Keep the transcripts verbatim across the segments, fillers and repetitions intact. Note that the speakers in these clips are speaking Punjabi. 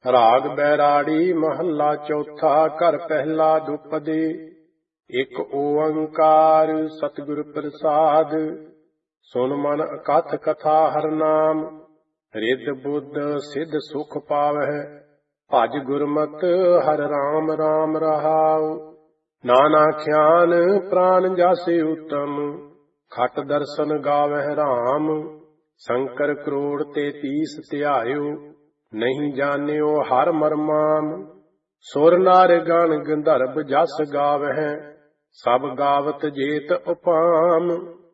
ਰਾਗ ਬੈਰਾੜੀ ਮਹੱਲਾ ਚੌਥਾ। ਘਰ ਪਹਿਲਾ ਦੁਪਦੇ। ਇੱਕ ਓੰਕਾਰ ਸਤਿਗੁਰ ਪ੍ਰਸਾਦ। ਸੁਨ ਮਨ ਅਕਥ ਕਥਾ ਹਰਿ ਨਾਮ। ਰਿੱਧ ਬੁੱਧ ਸਿੱਧ ਸੁਖ ਪਾਵਹਿ। ਭਜ ਗੁਰਮਤਿ ਹਰਿ ਰਾਮ ਰਾਮ ਰਹਾਉ। ਨਾਨਾ ਖਿਆਨ ਪ੍ਰਾਨ ਜਾਸੀ ਉਤਮ। ਖਟ ਦਰਸ਼ਨ ਗਾਵਹਿ ਰਾਮ। ਸ਼ੰਕਰ ਕਰੋੜ ਤੇ ਤੀਸ ਧਿਆਇਓ। ਨਹੀਂ ਜਾਣਿਓ ਹਰ ਮਰਮਾਮ। ਸੁਰ ਨਾਰ ਗਣ ਗੰਧਰਵ ਜਸ ਗਾਵਹਿ। ਸਭ ਗਾਵਤ ਜੇਤ ਉਪਾਮ।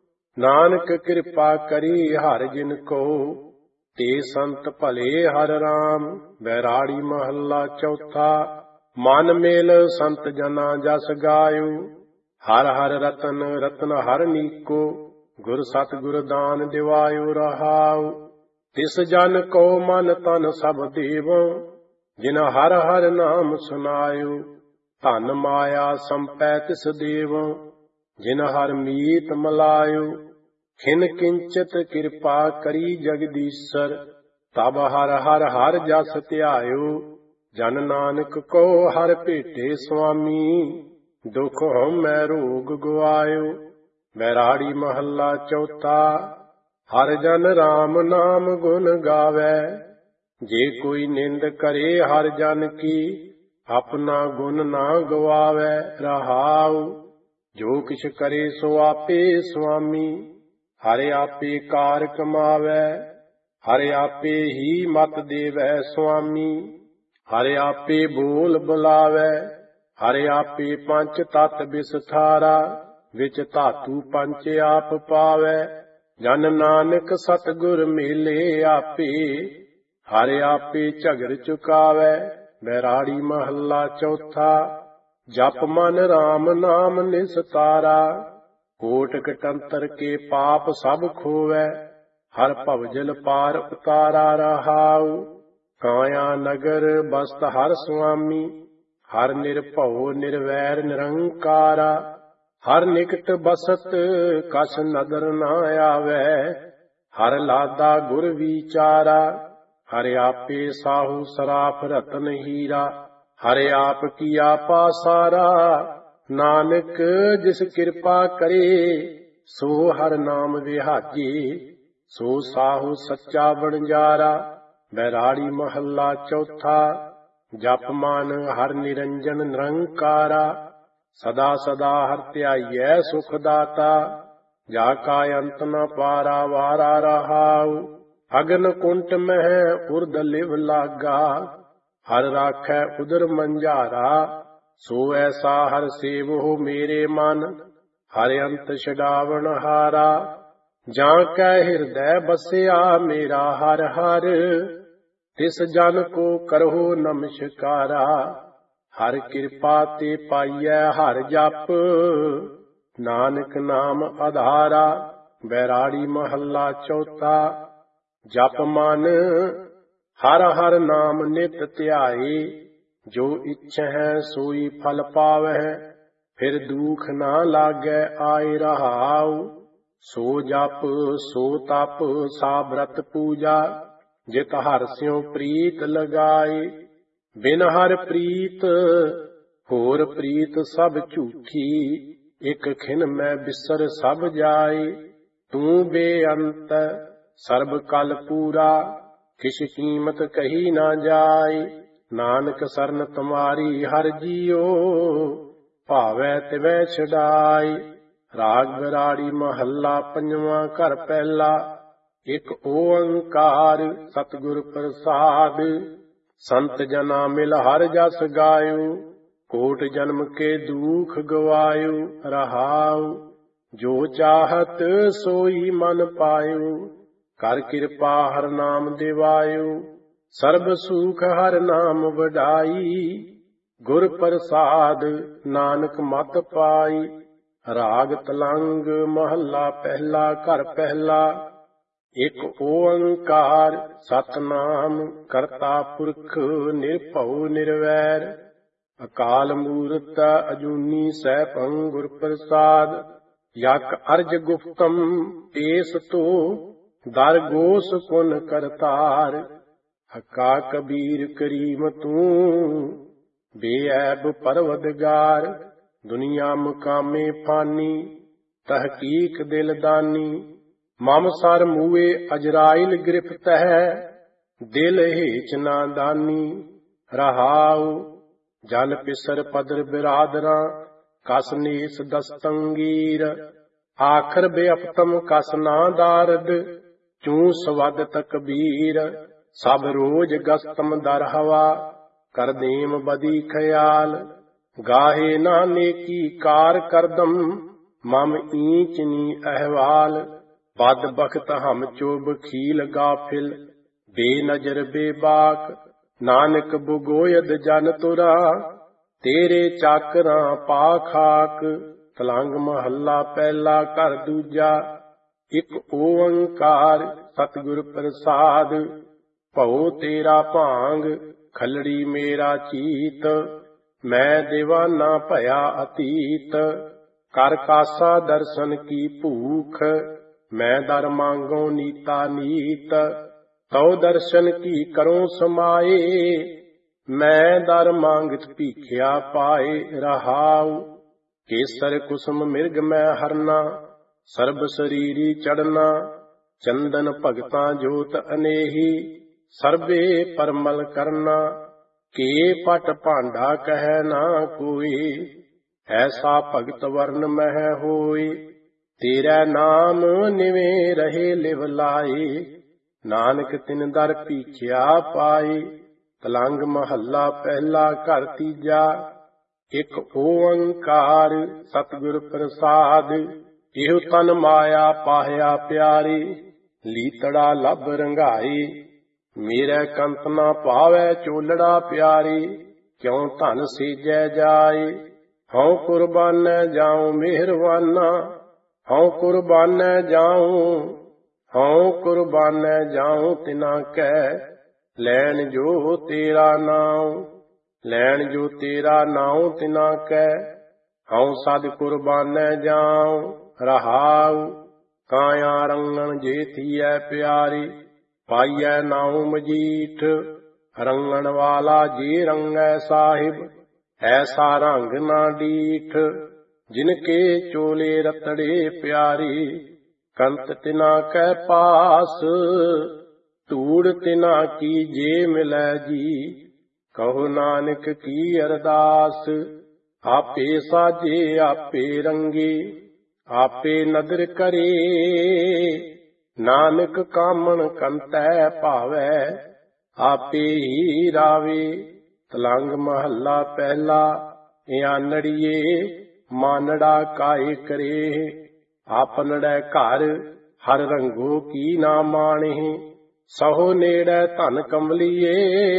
ਨਾਨਕ ਕਿਰਪਾ ਕਰੀ ਹਰਿ ਜਿਨ ਕੋ। ਤੇ ਸੰਤ ਭਲੇ ਹਰਿ ਰਾਮ। ਬੈਰਾੜੀ ਮਹੱਲਾ ਚੌਥਾ। ਮਨ ਮੇਲ ਸੰਤ ਜਨਾ ਜਸ ਗਾਇਓ। ਹਰ ਹਰ ਰਤਨ ਰਤਨ ਹਰ ਨੀਕੋ। ਗੁਰ ਸਤਿਗੁਰ ਦਾਨ ਦਿਵਾਇਓ ਰਹਾਉ। ਤਿਸ ਜਨ ਕੋ ਮਨ ਤਨ ਸਭ ਦੇਵੋ। ਜਿਨ ਹਰ ਹਰ ਨਾਮ ਸੁਨਾਇਓ। ਧਨ ਮਾਇਆ ਸੰਪੈ ਤਿਸ ਦੇਵੋ। ਜਿਨ ਹਰ ਮੀਤ ਮਲਾਇਓ। ਖਿਨ ਕਿੰਚਿਤ ਕਿਰਪਾ ਕਰੀ ਜਗਦੀਸ਼ਰ। ਤਬ ਹਰ ਹਰ ਹਰ ਜਸ ਧਿਆਇਓ। ਜਨ ਨਾਨਕ ਕੋ ਹਰ ਭੇਟੇ ਸੁਆਮੀ। ਦੁਖ ਹਉਮੈ ਰੋਗ ਗਵਾਇਓ। ਬੈਰਾੜੀ ਮਹੱਲਾ ਚੌਥਾ। ਹਰਿ ਜਨ ਰਾਮ ਨਾਮ ਗੁਣ ਗਾਵੈ। ਜੇ ਕੋਈ ਨਿੰਦ ਕਰੇ ਹਰਿ ਜਨ ਕੀ। ਆਪਣਾ ਗੁਣ ਨਾ ਗਵਾਵੈ ਰਹਾਉ। ਜੋ ਕਿਛ ਕਰੇ ਸੋ ਆਪੇ ਸੁਆਮੀ। ਹਰਿ ਆਪੇ ਕਾਰ ਕਮਾਵੈ। ਹਰਿ ਆਪੇ ਹੀ ਮਤ ਦੇਵੈ ਸੁਆਮੀ। ਹਰਿ ਆਪੇ ਬੋਲ ਬੁਲਾਵੈ। ਹਰਿ ਆਪੇ ਪੰਚ ਤਤ ਵਿਸਥਾਰਾ। ਵਿੱਚ ਧਾਤੂ ਪੰਚ ਆਪ ਪਾਵੈ। ਜਨ ਨਾਨਕ ਸਤਿਗੁਰ ਮੇਲੇ ਆਪੇ। ਹਰਿ ਆਪੇ ਝਗਰ ਚੁਕਾਵੈ। ਬੈਰਾੜੀ ਮਹੱਲਾ ਚੌਥਾ। ਜਪ ਮਨ ਰਾਮ ਨਾਮ ਨਿਸਤਾਰਾ। ਕੋਟ ਕਟੰਤਰ ਕੇ ਪਾਪ ਸਭ ਖੋਵੈ। ਹਰ ਭਵਜਲ ਪਾਰ ਉਤਾਰਾ ਰਹਾਉ। ਕਾਇਆ ਨਗਰ ਬਸਤ ਹਰ ਸੁਆਮੀ। ਹਰ ਨਿਰਭਉ ਨਿਰਵੈਰ ਨਿਰੰਕਾਰਾ। ਹਰ ਨਿਕਟ ਬਸਤ ਕਛ ਨਦਰ ਨਾ ਆਵੈ। ਹਰ ਲਾਦਾ ਗੁਰ ਵਿਚਾਰਾ। ਹਰਿ ਆਪੇ ਸਾਹੂ ਸਰਾਫ ਰਤਨ ਹੀਰਾ। ਹਰਿ ਆਪ ਕੀਆ ਪਾਸਾਰਾ। ਨਾਨਕ ਜਿਸ ਕਿਰਪਾ ਕਰੇ ਸੋ ਹਰਿ ਨਾਮ ਵਿਹਾਜੇ। ਸੋ ਸਾਹੂ ਸੱਚਾ ਵਣਜਾਰਾ। ਬੈਰਾੜੀ ਮਹੱਲਾ ਚੌਥਾ। ਜਪ ਮਨ ਹਰਿ ਨਿਰੰਜਨ ਨਿਰੰਕਾਰਾ। ਸਦਾ ਸਦਾ ਹਰਿ ਧਿਆਈਐ ਸੁਖ ਦਾਤਾ। ਜਾ ਕਾ ਅੰਤ ਨ ਪਾਰਾ ਵਾਰਾ ਰਹਾਉ। ਅਗਨ ਕੁੰਟ ਮਹਿ ਉਰਦ ਲਿਵ ਲਾਗਾ। ਹਰਿ ਰਾਖੈ ਉਦਰ ਮੰਝਾਰਾ। ਸੋ ਐਸਾ ਹਰਿ ਸੇਵਹੁ ਮੇਰੇ ਮਨ। ਹਰਿ ਅੰਤ ਛਡਾਵਣ ਹਾਰਾ। ਜਾਂ ਕੈ ਹਿਰਦੈ ਬਸਿਆ ਮੇਰਾ ਹਰਿ ਹਰਿ। ਤਿਸ ਜਨ ਕੋ ਕਰਹੁ ਨਮਸਕਾਰਾ। ਹਰਿ ਕਿਰਪਾ ਤੇ ਪਾਈਐ ਹਰਿ ਜਪ। ਨਾਨਕ ਨਾਮ ਆਧਾਰਾ। ਬੈਰਾੜੀ ਮਹੱਲਾ ਚੌਥਾ। ਜਪ ਮਨ ਹਰਿ ਹਰਿ ਨਾਮ ਨਿਤ ਧਿਆਏ। ਜੋ ਇੱਛੈ ਸੋਈ ਫਲ ਪਾਵਹਿ। ਫਿਰ ਦੁਖ ਨਾ ਲਾਗੈ ਆਏ ਰਹਾਉ। ਸੋ ਜਪ ਸੋ ਤਪ ਸਾ ਬ੍ਰਤ ਪੂਜਾ। ਜਿਤ ਹਰਿ ਸਿਉ ਪ੍ਰੀਤ ਲਗਾਏ। ਬਿਨ ਹਰਿ ਪ੍ਰੀਤ ਹੋਰ ਪ੍ਰੀਤ ਸਭ ਝੂਠੀ। ਇਕ ਖਿਨ ਮੈਂ ਬਿਸਰ ਸਭ ਜਾਏ। ਤੂੰ ਬੇਅੰਤ ਸਰਬ ਕਲ ਪੂਰਾ। ਕਿਛ ਕੀਮਤ ਕਹੀ ਨਾ ਜਾਏ। ਨਾਨਕ ਸਰਨ ਤੁਮਾਰੀ ਹਰਿ ਜੀਓ। ਭਾਵੈ ਤਿਵੈ ਛਡਾਈ। ਰਾਗ ਬੈਰਾੜੀ ਮਹੱਲਾ ਪੰਜਵਾਂ। ਘਰ ਪਹਿਲਾ। ਇੱਕ ਓੰਕਾਰ ਸਤਿਗੁਰ ਪ੍ਰਸਾਦ। ਸੰਤ ਜਨਾ ਮਿਲ ਹਰਿ ਜਸ ਗਾਇਓ। ਕੋਟ ਜਨਮ ਕੇ ਦੁਖ ਗਵਾਇਓ ਰਹਾਉ। ਜੋ ਚਾਹਤ ਸੋਈ ਮਨ ਪਾਇਓ। ਕਰ ਕਿਰਪਾ ਹਰਿ ਨਾਮ ਦਿਵਾਇਓ। ਸਰਬ ਸੁਖ ਹਰਿ ਨਾਮ ਵਡਾਈ। ਗੁਰ ਪ੍ਰਸਾਦ ਨਾਨਕ ਮਤ ਪਾਈ। ਰਾਗ ਤਲੰਗ ਮਹੱਲਾ ਪਹਿਲਾ। ਘਰ ਪਹਿਲਾ। ਇੱਕ ਓੰਕਾਰ ਸਤਿਨਾਮ ਕਰਤਾ ਪੁਰਖ ਨਿਰਭਉ ਨਿਰਵੈਰ। ਅਕਾਲ ਮੂਰਤ ਅਜੂਨੀ ਸੈਭੰ ਗੁਰ ਪ੍ਰਸਾਦ। ਯਕ ਅਰਜ ਗੁਪਤਮ ਤੇਸ ਤੋ। ਦਰ ਗੋਸ ਪੁਨ ਕਰਤਾਰ। ਹੱਕਾ ਕਬੀਰ ਕਰੀਮ ਤੂੰ, ਬੇਐਬ ਪਰਵਦਗਾਰ। ਦੁਨੀਆ ਮੁਕਾਮੇ ਫਾਨੀ, ਤਹਕੀਕ ਦਿਲਦਾਨੀ। ਮਮ ਸਰ ਮੂਏ ਅਜਰਾਇਲ ਗ੍ਰਿਫਤ ਹੈ, ਦਿਲ ਹੇਚ ਨਾ ਦਾਨੀ। ਰਹਾਉ ਜਲ ਪਿਸਰ ਪਦਰ ਬਿਰਾਦਰਾਂ, ਕਸ ਨੀਸ ਦਸਤੰਗੀਰ। ਆਖਰ ਬੇਅਪਤਮ ਕਸ ਨਾ ਦਾਰਦ, ਚੂੰ ਸਵਦ ਤਕਬੀਰ। ਸਭ ਰੋਜ ਗਸਤਮ ਦਰ ਹਵਾ, ਕਰਦੇਮ ਬਦੀ ਖਿਆਲ। ਗਾਹੇ ਨਾ ਨੇਕੀ ਕਾਰ ਕਰਦਮ, ਮਮ ਈਚ ਨੀ ਅਹਵਾਲ। ਬਦ ਬਖਤ ਹਮ ਚੋਬ ਖੀਲ ਗਾਫਿਲ, ਬੇਨਜਰ ਬੇਬਾਕ। ਨਾਨਕ ਬੁਗੋਯਦ ਜਨ ਤੁਰਾ, ਤੇਰੇ ਚਾਕਰਾਂ ਪਾ ਖਾਕ। ਤਲੰਗ ਮਹੱਲਾ ਪਹਿਲਾ ਘਰ ਦੂਜਾ, ਇੱਕ ਓੰਕਾਰ ਸਤਿਗੁਰ ਪ੍ਰਸਾਦ। ਭਉ ਤੇਰਾ ਭਾਂਗ, ਖਲੜੀ ਮੇਰਾ ਚੀਤ। ਮੈਂ ਦੀਵਾਨਾ ਭਇਆ ਅਤੀਤ, ਕਰ ਕਾਸਾ ਦਰਸ਼ਨ ਕੀ ਭੂਖ। ਮੈਂ ਦਰ ਮੰਗੋ ਨੀਤਾ ਨੀਤ, ਤਉ ਦਰਸ਼ਨ ਕੀ ਕਰੋ ਸਮਾਏ। ਮੈਂ ਦਰ ਮੰਗਤ ਭੀਖਿਆ ਪਾਏ। ਰਹਾਉ ਕੇਸਰ ਕੁਸਮ ਮਿਰਗ ਮੈਂ ਹਰਨਾ, ਸਰਬ ਸਰੀਰੀ ਚੜਨਾ। ਚੰਦਨ ਭਗਤਾਂ ਜੋਤ ਅਨੇਹੀ, ਸਰਬੇ ਪਰਮਲ ਕਰਨਾ। ਕੇ ਪਟ ਭਾਂਡਾ ਕਹਿ ਨਾ ਕੋਈ, ਐਸਾ ਭਗਤ ਵਰਨ ਮਹਿ ਹੋਈ। ਤੇਰਾ ਨਾਮ ਨਿਵੇਂ ਰਹੇ ਲਿਵ ਲਾਏ, ਨਾਨਕ ਤਿਨ ਦਰ ਭੀਖਿਆ ਪਾਏ। ਤਲੰਗ ਮਹੱਲਾ ਪਹਿਲਾ ਘਰ ਤੀਜਾ, ਇੱਕ ਓੰਕਾਰ ਸਤਿਗੁਰ ਪ੍ਰਸਾਦ। ਇਹੋ ਤਨ ਮਾਇਆ ਪਾਹਿਆ ਪਿਆਰੀ, ਲੀਤੜਾ ਲੱਭ ਰੰਗਾਈ। ਮੇਰੇ ਕੰਤ ਨਾ ਭਾਵੈ ਚੋਲੜਾ ਪਿਆਰੀ, ਕਿਉ ਧਨ ਸੇਜੈ ਜਾਏ। ਹਉ ਕੁਰਬਾਨੈ ਜਾਉ ਮਿਹਰਵਾਨਾ, ਹਉ ਕੁਰਬਾਨੈ ਜਾਉ। ਹਉ ਕੁਰਬਾਨੈ ਜਾਉ ਤਿਨਾ ਕੈ, ਲੈਣ ਜੋ ਤੇਰਾ ਨਾਉ। ਲੈਣ ਜੋ ਤੇਰਾ ਨਾਉ ਤਿਨਾ ਕੈ, ਹਉ ਸਦ ਕੁਰਬਾਨੈ ਜਾਉ। ਰਹਾਉ ਕਾਇਆ ਰੰਗਣ ਜੇ ਥੀਐ ਪਿਆਰੀ, ਪਾਈਐ ਨਾਉ ਮਜੀਠ। ਰੰਗਣ ਵਾਲਾ ਜੇ ਰੰਗੈ ਸਾਹਿਬ, ਐਸਾ ਰੰਗ ਨਾ ਡੀਠ। ਜਿਨ ਕੇ ਚੋਲੇ ਰਤੜੇ ਪਿਆਰੀ, ਕੰਤ ਤਿਨਾ ਕੈ ਪਾਸ। ਧੂੜ ਤਿਨਾ ਕੀ ਜੇ ਮਿਲੈ ਜੀ, ਕਹੋ ਨਾਨਕ ਕੀ ਅਰਦਾਸ। ਆਪੇ ਸਾਜੇ ਆਪੇ ਰੰਗੇ, ਆਪੇ ਨਦਰ ਕਰੇ। ਨਾਨਕ ਕਾਮਣ ਕੰਤੈ ਭਾਵੈ, ਆਪੇ ਹੀ ਰਾਵੇ। ਤਲੰਗ ਮਹੱਲਾ ਪਹਿਲਾ, ਇਆਨੜੀਏ ਮਾਨੜਾ ਕਾਇ ਕਰੇ। ਆਪਨੜੈ ਘਰ ਹਰ ਰੰਗੋ ਕੀ ਨਾ ਮਾਣੇ, ਸਹੋ ਨੇੜੈ ਧਨ ਕਮਲੀਏ।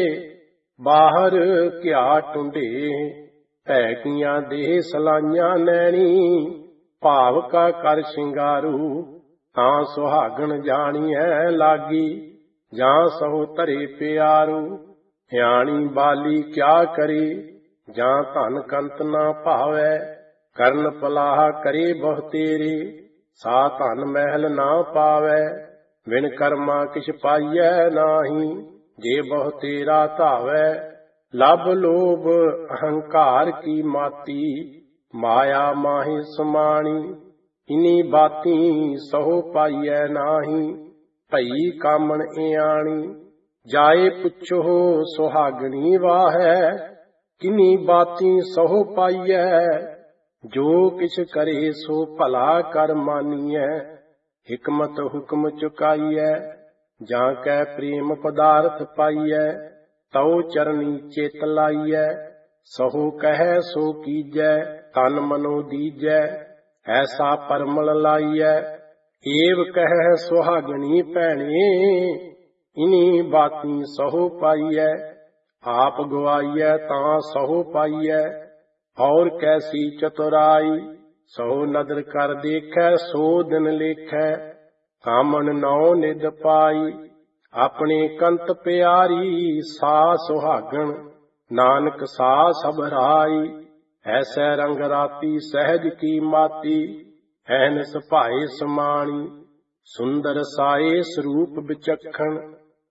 ਬਾਹਰ ਘਿਆ ਟੁੰਡੇ, ਭੈ ਕੀਆਂ ਦੇਹ ਸਲਾਈਆਂ ਨੈਣੀ। ਭਾਵ ਕਾ ਕਰ ਸ਼ਿੰਗਾਰੂ, ਤਾਂ ਸੁਹਾਗਣ ਜਾਣੀਐ ਲਾਗੀ। ਜਾਂ ਸਹੋ ਧਰੇ ਪਿਆਰੂ, ਹਿਆਣੀ ਬਾਲੀ ਕਿਆ ਕਰੇ। ਜਾਂ ਧਨ ਕੰਤ ਨਾ ਭਾਵੈ, ਕਰਨ ਪਲਾਹ ਕਰੇ ਬਹੁ ਤੇਰੇ। ਸਾ ਧਨ ਮਹਿਲ ਨਾ ਪਾਵੈ, ਵਿਣ ਕਰਮਾ ਕਿਛ ਪਾਈਐ ਨਾਹੀ। ਜੇ ਬਹੁ ਤੇਰਾ ਧਾਵੈ, ਲਭ ਲੋਭ ਅਹੰਕਾਰ ਕੀ ਮਾਤੀ। ਮਾਇਆ ਮਾਹੀ ਸਮਾਣੀ, ਇਨੀ ਬਾਤੀ ਸਹੋ ਪਾਈਐ ਨਾਹੀ। ਭਈ ਕਾਮਣ ਇਆਣੀ, ਜਾਏ ਪੁੱਛੋ ਸੁਹਾਗਣੀ ਵਾਹੈ। ਕਿਨੀ ਬਾਤੀ ਸਹੋ ਪਾਈਐ, ਜੋ ਕਿਛ ਕਰੇ ਸੋ ਭਲਾ ਕਰ ਮਾਨੀਐ। ਹਿਕਮਤ ਹੁਕਮ ਚੁਕਾਈਐ, ਜਾਂ ਕੈ ਪ੍ਰੇਮ ਪਦਾਰਥ ਪਾਈਐ। ਤਉ ਚਰਨੀ ਚਿਤ ਲਾਈਐ, ਸਹੋ ਕਹਿ ਸੋ ਕੀਜੈ। ਤਨ ਮਨੋ ਦੀਜੈ, ਐਸਾ ਪਰਮਲ ਲਾਈਐ। ਏਵ ਕਹਿ ਸੁਹਾਗਣੀ ਭੈਣੇ, ਇਨੀ ਬਾਤੀ ਸਹੋ ਪਾਈਐ। ਆਪ ਗਵਾਈਐ ਤਾਂ ਸਹੋ ਪਾਈਐ, ਔਰ ਕੈਸੀ ਚਤੁਰਾਈ। ਸੋ ਨਦਰ ਕਰ ਦੇਖੈ ਸੋ ਦਿਨ ਲੇਖੈ, ਕਾਮਣ ਨੌ ਨਿਧ ਪਾਈ। ਆਪਣੇ ਕੰਤ ਪਿਆਰੀ ਸਾ ਸੁਹਾਗਣ, ਨਾਨਕ ਸਾ ਸਭਰਾਈ। ਐਸੈ ਰੰਗ ਰਾਤੀ ਸਹਿਜ ਕੀ ਮਾਤੀ, ਐਨਸ ਭਾਏ ਸਮਾਣੀ। ਸੁੰਦਰ ਸਾਏ ਸਰੂਪ ਵਿਚਖਣ,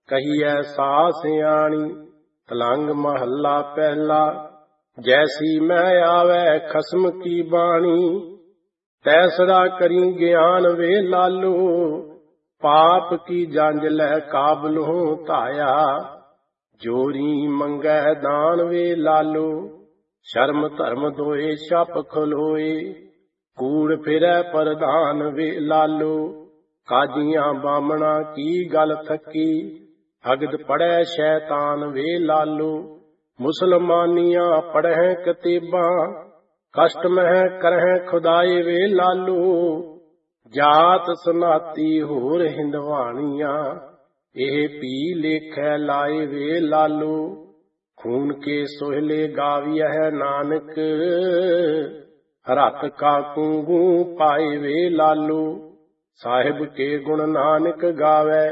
ਕਹੀਐ ਸਾ ਸਿਆਣੀ। ਤਲੰਗ ਮਹੱਲਾ ਪਹਿਲਾ। ਜੈਸੀ ਮੈਂ ਆਵੈ ਖਸਮ ਕੀ ਬਾਣੀ, ਤੈਸੜਾ ਕਰੀ ਗਿਆਨ ਵੇ ਲਾਲੋ। ਪਾਪ ਕੀ ਜੰਜ ਲੈ ਕਾਬਲੋਂ ਧਾਇਆ, ਜੋਰੀ ਮੰਗੈ ਦਾਨ ਵੇ ਲਾਲੋ। ਸ਼ਰਮ ਧਰਮ ਦੋਏ ਛਪ ਖਲੋਏ, ਕੂੜ ਫਿਰੈ ਪ੍ਰਧਾਨ ਵੇ ਲਾਲੋ। ਕਾਜੀਆਂ ਬਾਮਣਾ ਕੀ ਗੱਲ ਥੱਕੀ, ਭਗਤ ਪੜੈ ਸ਼ੈਤਾਨ ਵੇ ਲਾਲੋ। ਮੁਸਲਮਾਨੀਆਂ ਪੜ੍ਹੈ ਕਤੇਬਾਂ, ਕਸ਼ਟ ਮਹਿ ਕਰਹਿ ਖੁਦਾਏ ਵੇ ਲਾਲੋ। ਜਾਤ ਸਨਾਤੀ ਹੋਰ ਹਿੰਦਵਾਣੀਆਂ, ਇਹ ਪੀ ਲੇਖੈ ਲਾਏ ਵੇ ਲਾਲੋ। ਖੂਨ ਕੇ ਸੋਹਲੇ ਗਾਵੀਐ ਨਾਨਕ, ਰਤ ਕਾ ਕੁੰਗੂ ਪਾਏ ਵੇ ਲਾਲੋ। ਸਾਹਿਬ ਕੇ ਗੁਣ ਨਾਨਕ ਗਾਵੈ,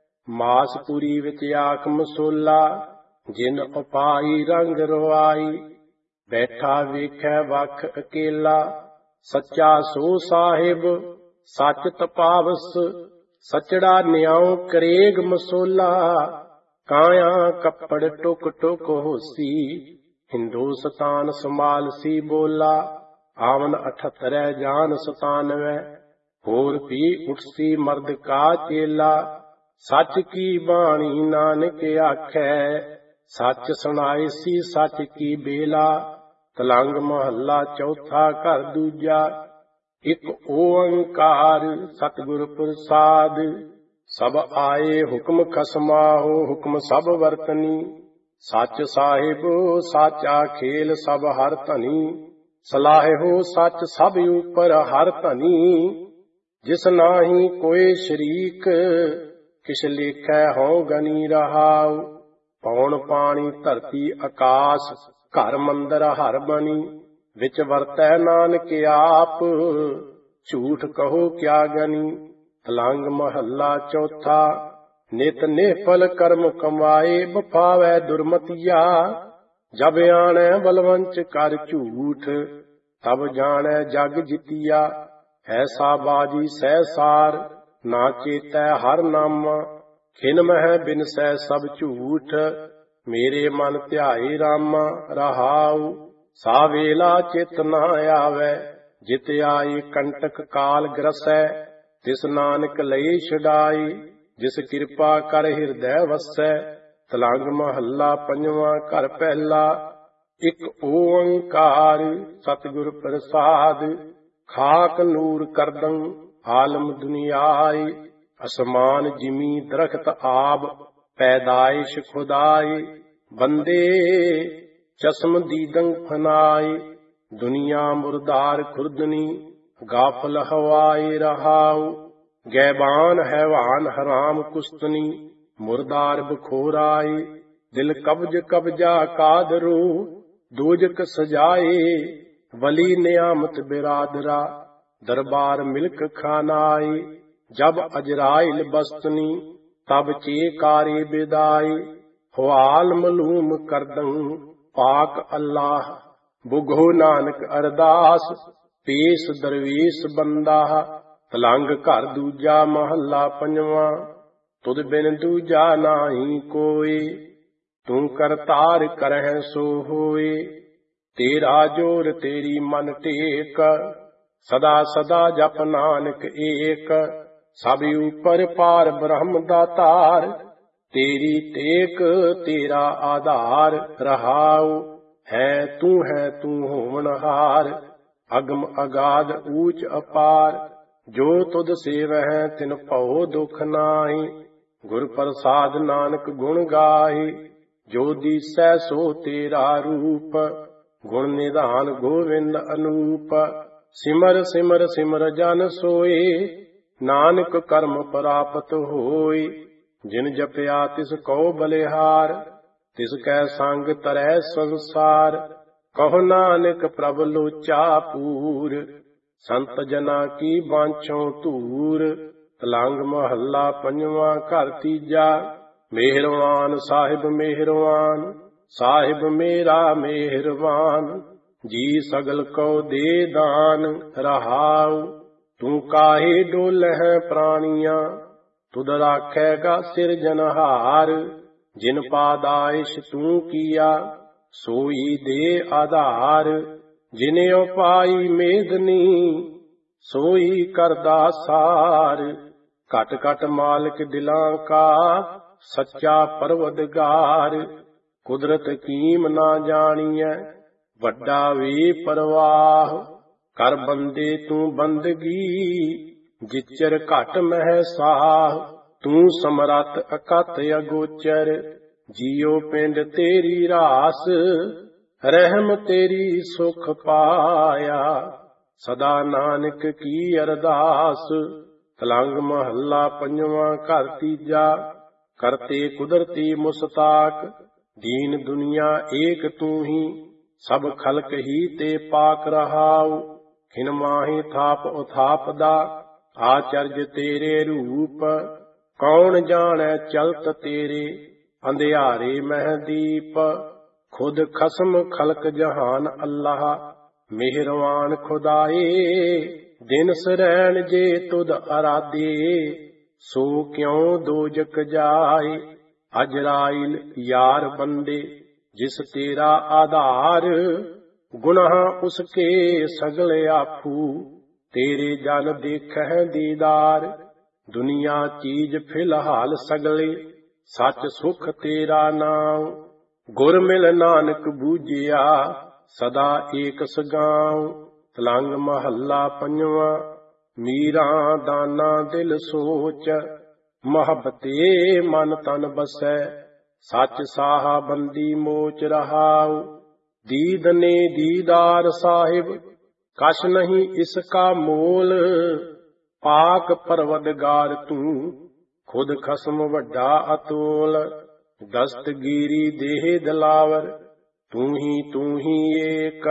ਮਾਸਪੁਰੀ ਵਿੱਚ ਆਖ ਮਸੋਲਾ। ਜਿਨ ਉਪਾਈ ਰੰਗ ਰਵਾਈ, ਬੈਠਾ ਵੇਖੈ ਵਖ ਅਕੇਲਾ। ਸੱਚਾ ਸੋ ਸਾਹਿਬ ਸੱਚ ਤਪਾਵਸ, ਸਚੜਾ ਨਿਆਉ ਕਰੇਗ ਮਸੋਲਾ। ਕਾਇਆ ਕੱਪੜ ਟੁਕ ਟੁਕ ਹੋਸੀ, ਹਿੰਦੁਸਤਾਨ ਸੰਭਾਲਸੀ ਬੋਲਾ। ਆਵਨ ਅਠਤਰੈ ਜਾਨ ਸਤਾਨਵੈ, ਹੋਰ ਵੀ ਉਠਸੀ ਮਰਦ ਕਾ ਚੇਲਾ। ਸੱਚ ਕੀ ਬਾਣੀ ਨਾਨਕ ਆਖੈ, ਸੱਚ ਸੁਣਾਏ ਸੀ ਸੱਚ ਕੀ ਬੇਲਾ। ਤਲੰਗ ਮਹੱਲਾ ਚੌਥਾ ਘਰ ਦੂਜਾ। ਇੱਕ ਓੰਕਾਰ ਸਤਿਗੁਰ ਪ੍ਰਸਾਦ, ਸਭ ਆਏ ਹੁਕਮ ਖਸਮਾਹੋ ਹੁਕਮ ਸਭ ਵਰਤਨੀ। ਸੱਚ ਸਾਹਿਬ ਸਾਚਾ ਖੇਲ ਸਭ ਹਰ ਧਨੀ, ਸਲਾਹਿਓ ਸੱਚ ਸਭ ਉਪਰ ਹਰ ਧਨੀ। ਜਿਸ ਨਾਹੀ ਕੋਇ ਸ਼ਰੀਕ, ਕਿਛ ਲੇਖੈ ਹਉ ਗਨੀ ਰਹਾਉ। ਪੌਣ ਪਾਣੀ ਧਰਤੀ ਆਕਾਸ, ਘਰ ਮੰਦਰ ਹਰ ਬਣੀ। ਵਿੱਚ ਵਰਤੈ ਨਾਨਕ ਆਪ, ਝੂਠ ਕਹੋ ਕਿਆ ਗਨੀ। ਤਲੰਗ ਮਹੱਲਾ ਚੌਥਾ। ਨਿਤ ਨਿਫਲ ਕਰਮ ਕਮਾਏ, ਬਫਾਵੈ ਦੁਰਮਤੀਆ। ਜਬ ਆਣੈ ਬਲਵੰਚ ਕਰ ਝੂਠ, ਤਬ ਜਾਣੈ ਜਗ ਜਿਤੀਆ। ਐਸਾ ਬਾਜੀ ਸਹਿਸਾਰ, ਨਾ ਚੇਤੈ ਹਰ ਨਾਮਾ। ਖਿਨ ਮਹਿ ਬਿਨਸੈ ਸਭ ਝੂਠ, ਮੇਰੇ ਮਨ ਧਿਆਏ ਰਾਮਾ। ਰਹਾਉ ਸਾ ਵੇਲਾ ਚਿਤ ਨਾ ਆਵੈ, ਜਿਤ ਆਏ ਕੰਟਕ ਕਾਲ ਗ੍ਰਸੈ। ਤਿਸ ਨਾਨਕ ਲਈ ਛਡਾਈ, ਜਿਸ ਕਿਰਪਾ ਕਰ ਹਿਰਦੈ ਵਸੈ। ਤਲੰਗ ਮਹੱਲਾ ਪੰਜਵਾਂ ਘਰ ਪਹਿਲਾ। ਇੱਕ ਓੰਕਾਰ ਸਤਿਗੁਰ ਪ੍ਰਸਾਦ, ਖਾਕ ਨੂਰ ਕਰਦੰ ਆਲਮ ਦੁਨੀਆਈ। ਅਸਮਾਨ ਜਿਮੀ ਦਰਖਤ ਆਬ, ਪੈਦਾਇਸ਼ ਖੁਦਾਈ। ਬੰਦੇ ਚਸ਼ਮ ਦੀਦੰ ਫਨਾਈ, ਦੁਨੀਆ ਮੁਰਦਾਰ ਖੁਰਦਨੀ। ਗਾਫਲ ਹਵਾਈ ਰਹਾਉ, ਗੈਬਾਨ ਹੈਵਾਨ ਹਰਾਮ ਕੁਸਤਨੀ। ਮੁਰਦਾਰ ਬਖੋਰਾਈ, ਦਿਲ ਕਬਜ ਕਬਜਾ ਕਾਦਰੂ। ਦੋਜਕ ਸਜਾਏ, ਵਲੀ ਨਿਆਮਤ ਬਿਰਾਦਰਾ। ਦਰਬਾਰ ਮਿਲਕ ਖਾਨਾਈ, ਜਬ ਅਜਰਾਇਲ ਬਸਤਨੀ। ਤਬ ਚੇਕਾਰੇ ਬਿਦਾਈ, ਹਵਾਲ ਮਲੂਮ ਕਰਦੰ ਪਾਕ ਅੱਲਾਹ। ਬੁਘੋ ਨਾਨਕ ਅਰਦਾਸ, ਪੇਸ ਦਰਵੇਸ ਬੰਦਾ। ਤਲੰਗ ਘਰ ਦੂਜਾ ਮਹੱਲਾ ਪੰਜਵਾਂ। ਤੁਧ ਬਿਨ ਦੂਜਾ ਨਾਹੀ ਕੋਇ, ਤੂੰ ਕਰਤਾਰ ਕਰਹਿ ਸੋ ਹੋਏ। ਤੇਰਾ ਜੋਰ ਤੇਰੀ ਮਨ ਟੇਕ, ਸਦਾ ਸਦਾ ਜਪ ਨਾਨਕ ਏਕ। ਸਭ ਉਪਰ ਪਾਰ ਬ੍ਰਹਮ ਦਾਤਾਰ, ਤੇਰੀ ਟੇਕ ਤੇਰਾ ਆਧਾਰ। ਰਹਾਉ ਹੈ ਤੂੰ ਹੈ ਤੂੰ ਹੋਵਨਹਾਰ, ਅਗਮ ਅਗਾਧ ਊਚ ਅਪਾਰ। ਜੋ ਤੁਧ ਸੇਵਹਿ ਤਿਨ ਭਉ ਦੁਖ ਨਾਹੀ, ਗੁਰ ਪ੍ਰਸਾਦ ਨਾਨਕ ਗੁਣ ਗਾਹੀ। ਜੋ ਦੀਸੈ ਸੋ ਤੇਰਾ ਰੂਪ, ਗੁਣ ਨਿਧਾਨ ਗੋਵਿੰਦ ਅਨੂਪ। ਸਿਮਰ ਸਿਮਰ ਸਿਮਰ ਜਨ ਸੋਏ, ਨਾਨਕ ਕਰਮ ਪ੍ਰਾਪਤ ਹੋਈ। ਜਿਨ ਜਪਿਆ ਤਿਸ ਕਉ ਬਲਿਹਾਰ, ਤਿਸ ਕੈ ਸੰਗ ਤਰੈ ਸੰਸਾਰ। ਕਹੋ ਨਾਨਕ ਪ੍ਰਭ ਲੋਚਾ ਪੂਰ, ਸੰਤ ਜਨਾ ਕੀ ਬਾਂਛੋਂ ਧੂਰ। ਤਲੰਗ ਮਹੱਲਾ ਪੰਜਵਾਂ ਘਰ ਤੀਜਾ। ਮਿਹਰਵਾਨ ਸਾਹਿਬ ਮਿਹਰਵਾਨ, ਸਾਹਿਬ ਮੇਰਾ ਮਿਹਰਵਾਨ। ਜੀ ਸਗਲ ਕਉ ਦੇ ਦਾਨ। ਰਹਾਉ ਤੂੰ ਕਾਹੇ ਡੋਲਹਿ ਪ੍ਰਾਣੀਆਂ, तुद राखेगा सिरजनहार। जिन पादाइश तू किया सोई दे आधार। जिन्यों पाई मेदनी सोई करदा सार। घट घट मालिक दिलां का सच्चा परवदगार। कुदरत कीम ना जानिए वड्डा वे परवाह। कर बंदे तू बंदगी जिचर घट मह साह। तू समरथ अकथ अगोचर जियो पिंड तेरी रास। रहम तेरी सुख पाया सदा नानक की अरदास। तलंग महला पंजवा घर तीजा। करते कुदरती मुस्ताक। दीन दुनिया एक तू ही सब खलक ही ते पाक रहाऊ। खिन माही थाप उथाप दा आचर्य तेरे रूप। कौन जाने चलत तेरे अंधियारे महदीप। खुद खसम खलक जहान अल्लाह मेहरवान खुदाए। दिन सरैन जे तुद अरादे सो क्यों दोजक जाए। अजराइल यार बंदे जिस तेरा आधार। गुनाह उसके सगले आफू तेरे जन देखह दीदार। दुनिया चीज फिलहाल सगले सच सुख तेरा नाम। गुर मिल नानक बूझिया सदा एक सगांव। तलंग महला पंजवा। मीरा दाना दिल सोच मोहब्बते मन तन बसै। सच साहा बंदी मोच रहाऊ। दीद ने दीदार साहिब कश नहीं इसका मोल। पाक परवदगार तू खुद खसम वड्डा अतोल। दस्तगीरी देह दिलावर तू ही तू ही एक।